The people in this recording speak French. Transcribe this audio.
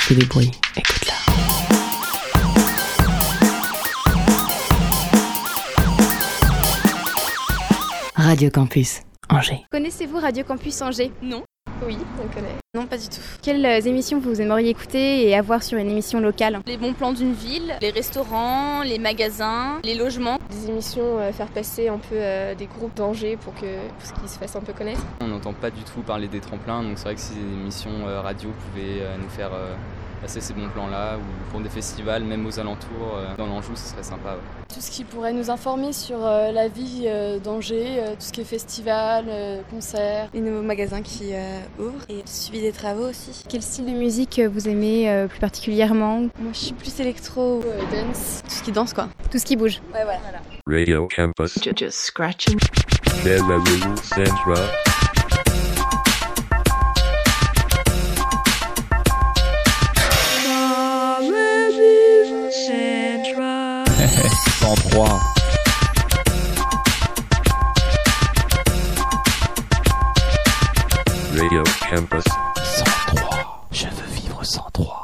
fait des bruits, écoute-la. Radio Campus Angers. Connaissez-vous Radio Campus Angers ? Non. Oui, on connaît. Non, pas du tout. Quelles émissions vous aimeriez écouter et avoir sur une émission locale ? Les bons plans d'une ville, les restaurants, les magasins, les logements. Des émissions, faire passer un peu des groupes d'Angers pour qu'ils se fassent un peu connaître. On n'entend pas du tout parler des tremplins, donc c'est vrai que si des émissions radio pouvaient nous faire passer ces bons plans-là, ou pour des festivals, même aux alentours, dans l'Anjou, ce serait sympa. Ouais. Tout ce qui pourrait nous informer sur la vie d'Angers, tout ce qui est festival, concerts. Les nouveaux magasins qui ouvrent et le suivi des travaux aussi. Quel style de musique vous aimez plus particulièrement ? Moi je suis plus électro, Dance. tout ce qui danse quoi. Tout ce qui bouge. Ouais voilà. Radio Campus. Just scratching. Bellevue Central. Central. 103. Radio Campus. 103. Je veux vivre 103.